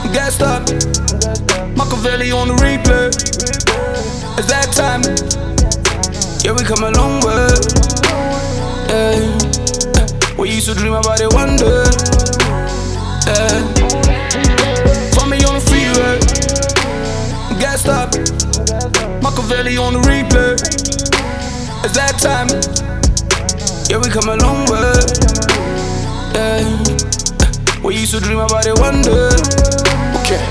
Gassed up, Machiavelli on the replay. It's that time. Yeah, we come a long way. Yeah. We used to dream about it one day. Yeah. Find me on the freeway. Gassed up, Machiavelli on the replay. It's that time. Yeah, we come a long way. Yeah. We used to dream about it one day. Okay.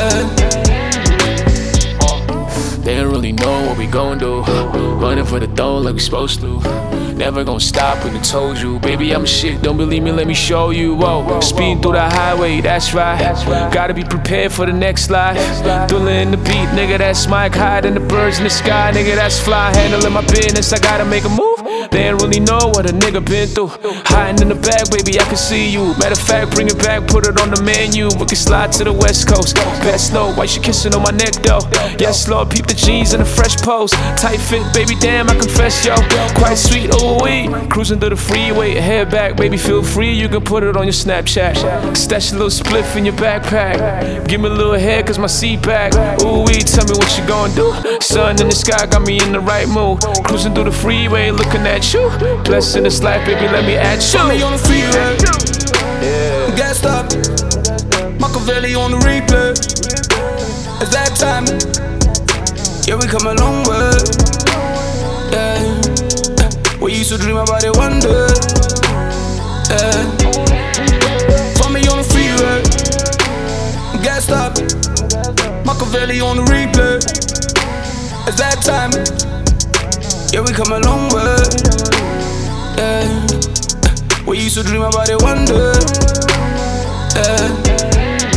They don't really know what we gon' do. Running for the dough like we supposed to. Never gon' stop when I told you. Baby, I'm shit, don't believe me, let me show you. Whoa, speeding through the highway, that's right. Gotta be prepared for the next life. Thrilling the beat, nigga, that's Mike. Higher than the birds in the sky, nigga, that's fly. Handling my business, I gotta make a move. They don't really know what a nigga been through. Hiding in the back, baby, I can see you. Matter of fact, bring it back, put it on the menu. We can slide to the west coast. Best know why she kissing on my neck though. Yes, Lord, peep the jeans and the fresh pose. Tight fit, baby, damn, I confess, yo. Quite sweet, oh wee. Cruising through the freeway, head back, baby, feel free. You can put it on your Snapchat. Stash a little spliff in your backpack. Give me a little head, cause my seat back. Ooh wee, tell me what you gon' do. Sun in the sky got me in the right mood. Cruising through the freeway, looking at you. Blessed in this life, baby, let me add you. Find me on the freeway. Gassed up, Machiavelli on the replay. It's that time. Yeah, we come a long way. Yeah. We used to dream about it one day. Yeah. Find me on the freeway. Gassed up, Machiavelli on the replay. It's that time. Yeah, we come a long way. Yeah. We used to dream about it one day. Yeah.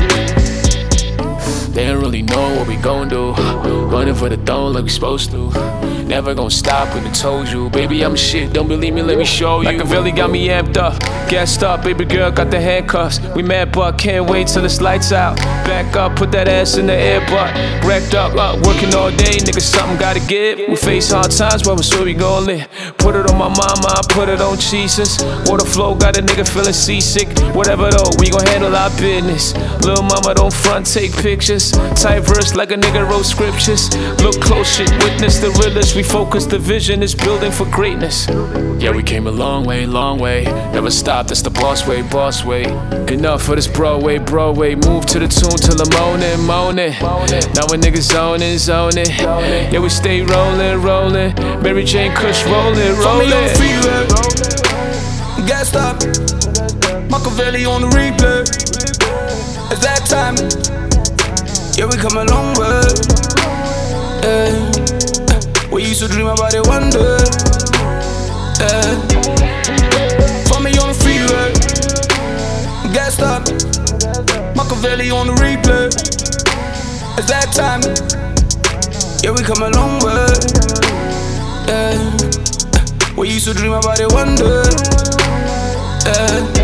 They don't really know what we gon' do. Running for the throne like we supposed to. Never gon' stop when I told you. Baby, I'm shit, don't believe me, let me show you. Machiavelli got me amped up, gassed up, baby girl got the handcuffs. We mad but can't wait till it's lights out. Back up, put that ass in the air, but wrecked up, working all day, nigga, something gotta give. We face hard times, but we're sure we gon' live. Put it on my mama, I put it on Jesus. Water flow, got a nigga feeling seasick. Whatever though, we gon' handle our business. Lil' mama don't front, take pictures. Tight verse like a nigga wrote scriptures. Look close, shit, witness the realest. We focus, the vision is building for greatness. Yeah, we came a long way, long way. Never stop, that's the boss way, boss way. Enough for this Broadway, Broadway. Move to the tune till the morning, morning. Now when niggas zoning, zoning. Yeah, we stay rolling, rolling. Mary Jane Kush rolling, rolling. Find me on the freeway. Gassed up, Machiavelli on the replay. It's that time. Yeah, we come a long way. Yeah. We used to dream about it one day. Yeah. Find me on the freeway. Gassed up, Machiavelli on the replay. It's that time. Yeah, we come a long way. Yeah. We used to dream about it one day. Yeah.